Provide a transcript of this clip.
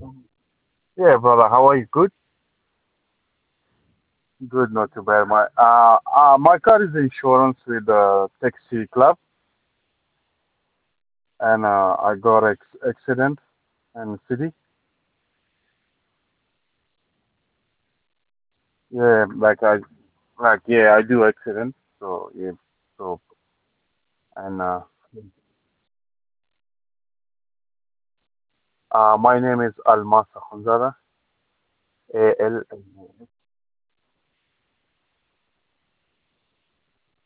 Yeah, brother, how are you? Good? Good, not too bad. My car is insurance with Taxi Club, and I got accident in city. Yeah, yeah, I do accident. So yeah, so and my name is Almas Khunzada. A L.